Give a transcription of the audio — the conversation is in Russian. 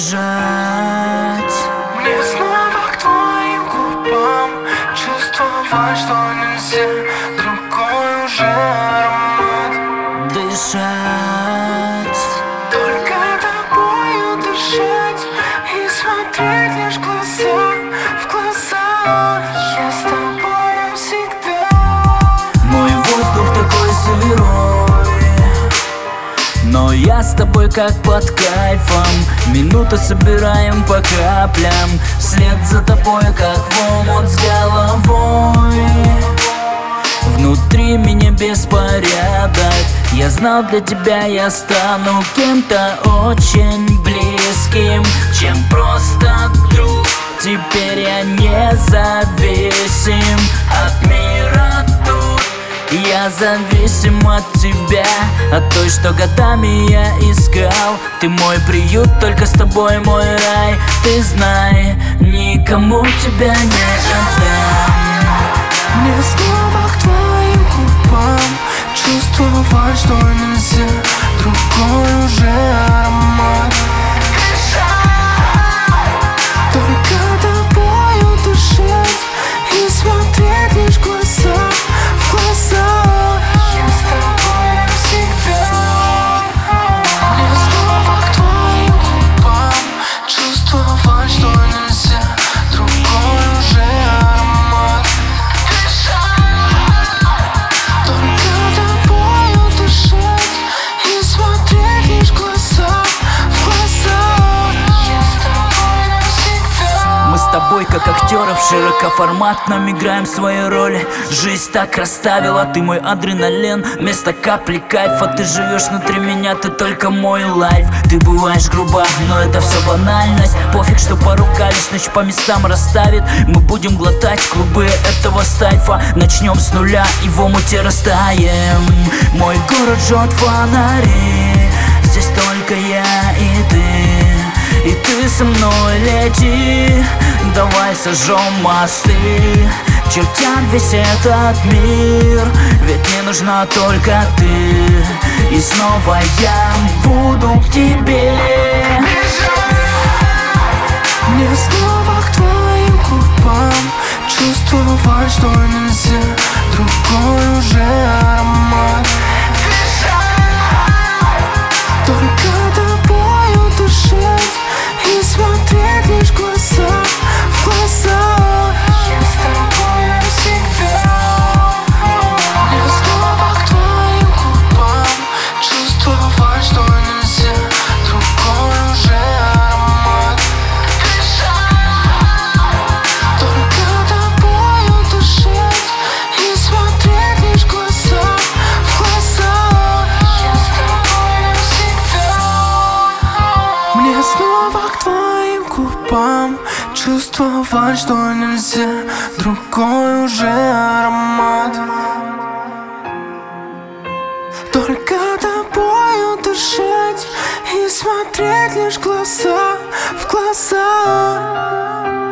бежать. Мне снова к твоим губам чувствовать, что нельзя другой уже аромат Дышать. Только тобою дышать и смотреть лишь глаза в глаза. Я с тобой навсегда. Мой воздух такой сырой, но я с тобой как под кайфом. Минуты собираем по каплям, вслед за тобой как в омут с головой. Внутри меня беспорядок. Я знал, для тебя я стану кем-то очень близким, чем просто друг. Теперь я не зависим от мира тут. Я зависим от тебя, от той, что годами я искал. Ты мой приют, только с тобой мой рай. Ты знай, никому тебя не отдам. Мне снова к твоим губам чувствовать, что нельзя другой уже аромат. Только тобою дышать и смотреть лишь глаза в глаза. Я с тобой навсегда. Мне снова к твоим губам чувствовать, что нельзя другой уже аромат. Только тобою дышать и смотреть лишь глаза в глаза. Я с тобой навсегда. Мы с тобой, как актеры в широкоформатном, играем свои роли. Жизнь так расставила, ты мой адреналин, вместо капли кайфа. Ты живешь внутри меня, ты только мой лайф. Ты бываешь груба, но это все банальность. Пофиг, что поругались, ночь по местам расставит. Мы будем глотать клубы этого стайфа. Начнем с нуля и в омуте растаем. Мой город жжет фонари, здесь только я и ты. И ты со мной лети, давай сожжем мосты, чертят весь этот мир, ведь мне нужна только ты. И снова я буду к тебе. Мне снова к твоим губам чувствовать, что нельзя другой уже аромат. Только тобою дышать и смотреть лишь глаза в глаза. Я с тобой навсегда. Мне снова к твоим губам чувствовать, что нельзя другой уже аромат. Только тобою дышать и смотреть лишь глаза в глаза. Я с тобой навсегда. Мне снова к твоим губам чувствовать, что нельзя другой уже аромат. Только тобою дышать и смотреть лишь глаза в глаза.